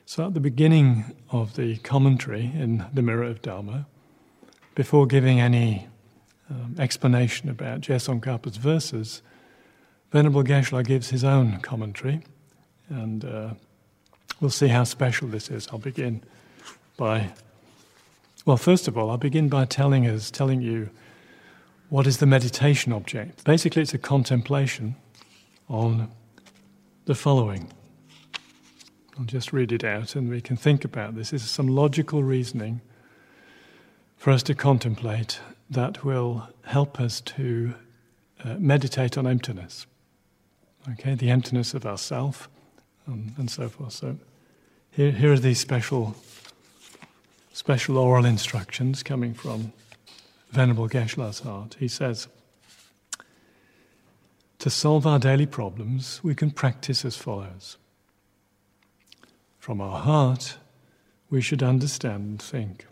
So at the beginning of the commentary in the Mirror of Dharma, before giving any explanation about Je Tsongkhapa's verses, Venerable Geshe-la gives his own commentary, and we'll see how special this is. I'll begin by, well, first of all, I'll begin by telling you what is the meditation object. Basically, it's a contemplation on the following. I'll just read it out and we can think about this. This is some logical reasoning for us to contemplate that will help us to meditate on emptiness. Okay, the emptiness of ourself and so forth. So here are these special oral instructions coming from Venerable Geshe-la's heart. He says, to solve our daily problems, we can practice as follows. From our heart, we should understand and think.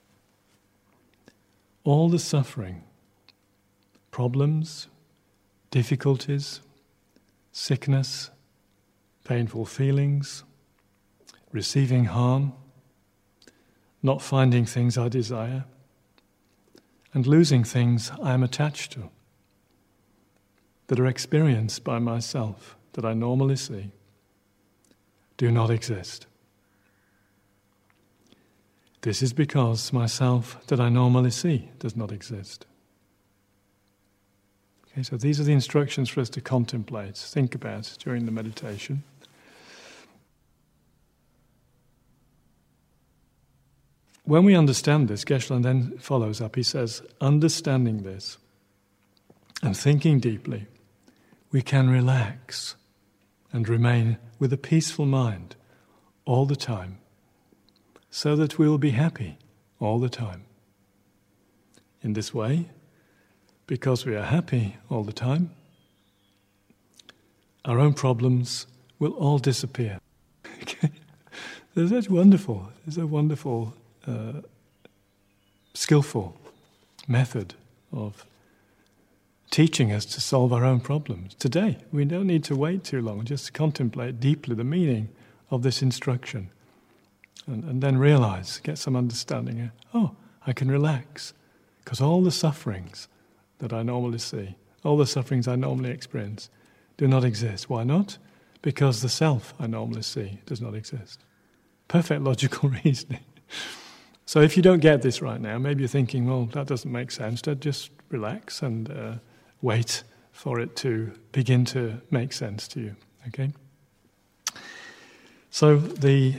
All the suffering, problems, difficulties, sickness, painful feelings, receiving harm, not finding things I desire, and losing things I am attached to, that are experienced by myself, that I normally see, do not exist. This is because myself that I normally see does not exist. Okay, so these are the instructions for us to contemplate, think about during the meditation. When we understand this, Geshe-la then follows up. He says, understanding this and thinking deeply, we can relax and remain with a peaceful mind all the time, so that we will be happy all the time. In this way, because we are happy all the time, our own problems will all disappear. Okay? That's wonderful. It's a wonderful, skillful method of teaching us to solve our own problems. Today, we don't need to wait too long, just contemplate deeply the meaning of this instruction and then realize, get some understanding, I can relax, because all the sufferings that I normally see, all the sufferings I normally experience, do not exist. Why not? Because the self I normally see does not exist. Perfect logical reasoning. So if you don't get this right now, maybe you're thinking, well, that doesn't make sense. Just relax and wait for it to begin to make sense to you. Okay? So the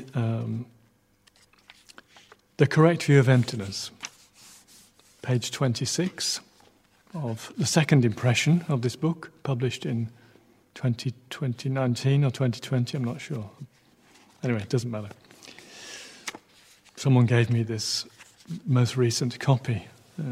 correct view of emptiness, page 26 of the second impression of this book, published in 2019 or 2020, I'm not sure. Anyway, it doesn't matter. Someone gave me this most recent copy.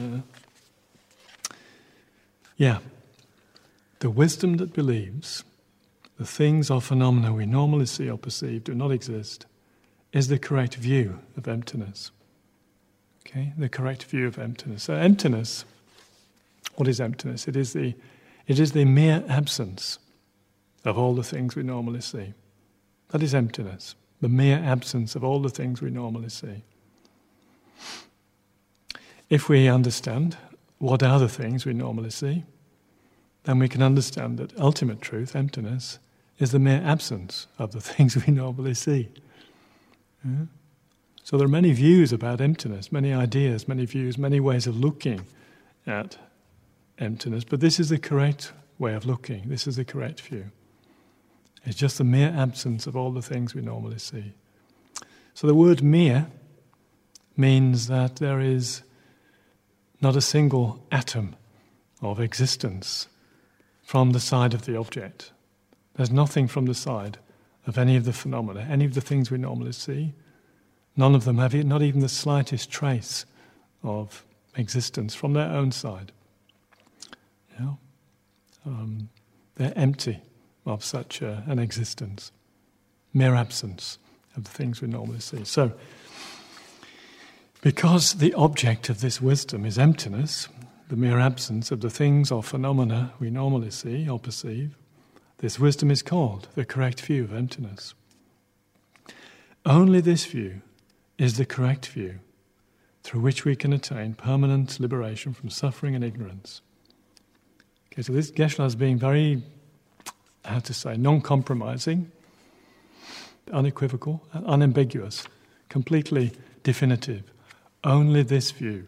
The wisdom that believes the things or phenomena we normally see or perceive do not exist is the correct view of emptiness. Okay, the correct view of emptiness. So emptiness, what is emptiness? It is the mere absence of all the things we normally see. That is emptiness, the mere absence of all the things we normally see. If we understand what are the things we normally see, then we can understand that ultimate truth, emptiness, is the mere absence of the things we normally see. Yeah? So there are many views about emptiness, many ideas, many views, many ways of looking at emptiness, but this is the correct way of looking, this is the correct view. It's just the mere absence of all the things we normally see. So the word mere means that there is not a single atom of existence from the side of the object. There's nothing from the side of any of the phenomena, any of the things we normally see. None of them have not even the slightest trace of existence from their own side. You know? They're empty of such an existence, mere absence of the things we normally see. So, because the object of this wisdom is emptiness, the mere absence of the things or phenomena we normally see or perceive, this wisdom is called the correct view of emptiness. only this view is the correct view through which we can attain permanent liberation from suffering and ignorance. Okay, so this Geshe-la is being very, non-compromising, unequivocal, unambiguous, completely definitive. Only this view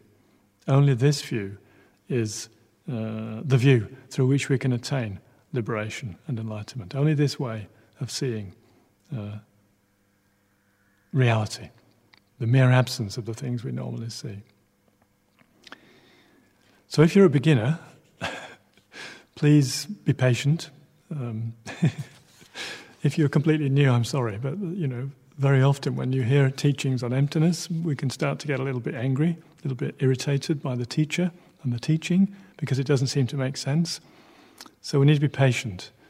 is the view through which we can attain liberation and enlightenment. Only this way of seeing reality, the mere absence of the things we normally see. So if you're a beginner, please be patient. If you're completely new, I'm sorry, but very often when you hear teachings on emptiness, we can start to get a little bit angry, a little bit irritated by the teacher and the teaching because it doesn't seem to make sense. So we need to be patient